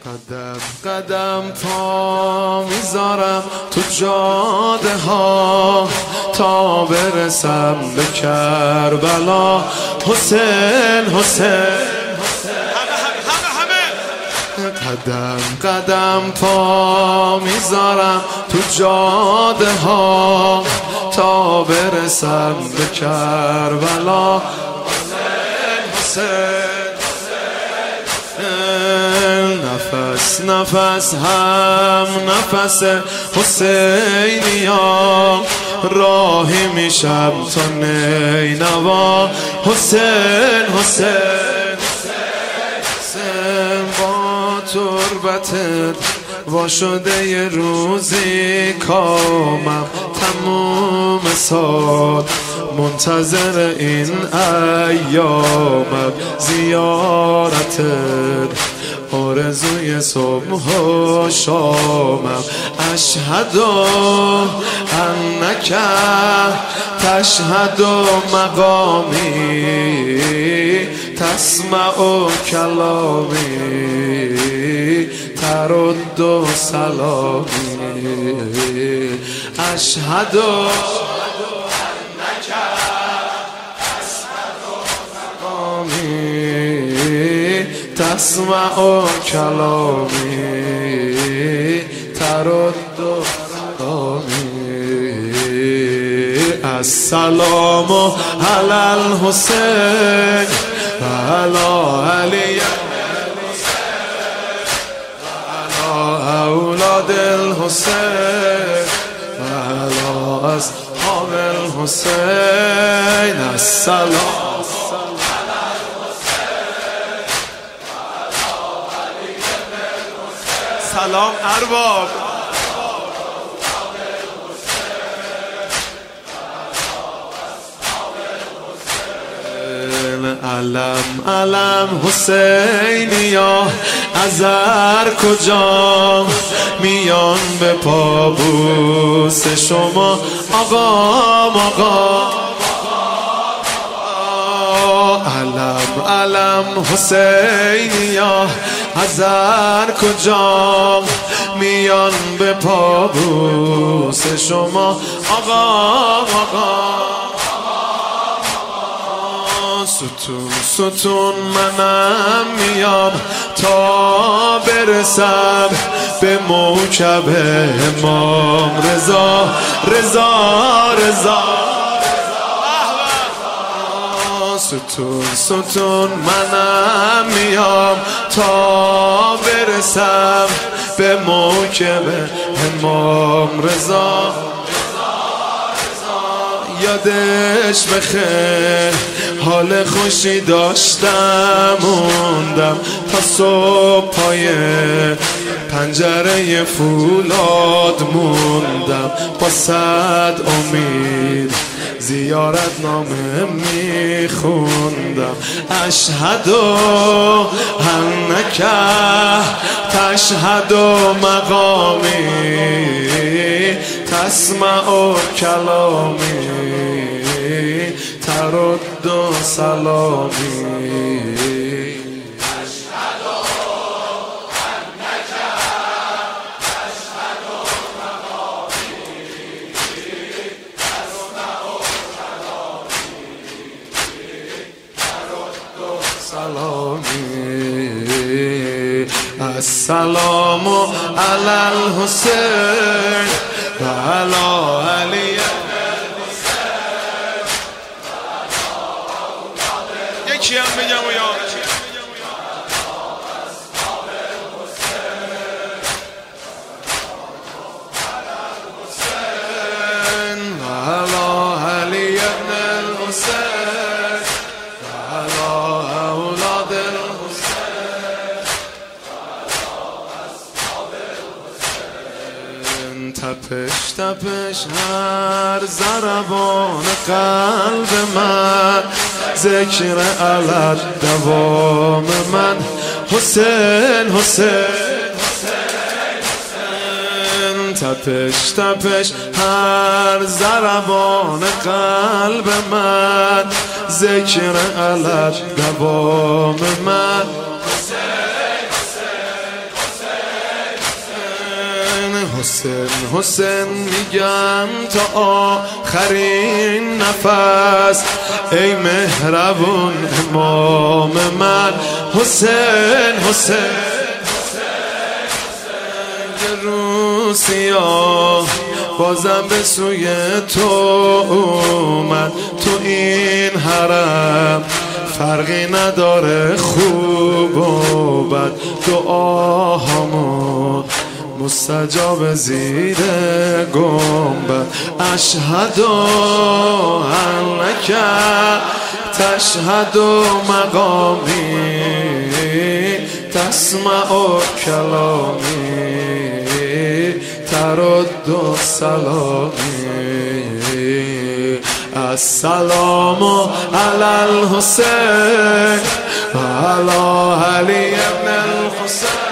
قدم قدم پا میذارم تو جاده ها تا برسم به کربلا. حسین حسین قدم قدم پا میذارم تو جاده ها تا برسم به کربلا. حسین نفس نفس هم نفس حسینیا راهی میشم تا نینوا. حسین حسین با تربتت وا شده یه روزی کامم تموم سال منتظر این ایامم. زیارتت آرزوی صبح و شامم. اشهد انک تشهد مقامی تسمع کلامی ترد سلامی. اشهد انک تسمع کلامی ترد سلامی. السلام علی الحسین و علی علی و اولاد الحسین و علی اصحاب الحسین. السلام سلام ارباب. علم علم حسینیا ازر کجا میان به پابوس شما آقا. علم علم حسینیا ازر کجا میان به پابوس شما آقا. ستون ستون منم میام تا برسم به موکب امام رضا رضا. ستون ستون منم میام تا برسم به موکب امام رضا. یادش بخیر حال خوشی داشتم موندم تا صبح پای پنجره فولاد موندم با صد امید زیارت نامه میخوندم. اشهد انک تشهد مقامی تسمع کلامی ترد سلامی. السلام علی الحسین و علی علی. یکی هم بگم و یا تپش تپش هر ضربان قلب من ذکر علت دوام من. حسین حسین تپش تپش هر ضربان قلب من ذکر علت دوام من. حسین حسین میگم تا آخرین نفس، ای مهربون امام من. حسین حسین سیاه بازم به سوی تو اومد. تو این حرم فرقی نداره خوب و بد، دعاهامو مستجاب زیر گنبد. اشهد انک تشهد مقامی تسمع کلامی ترد سلامی. السلام علی الحسین و علی علی ابن الحسین.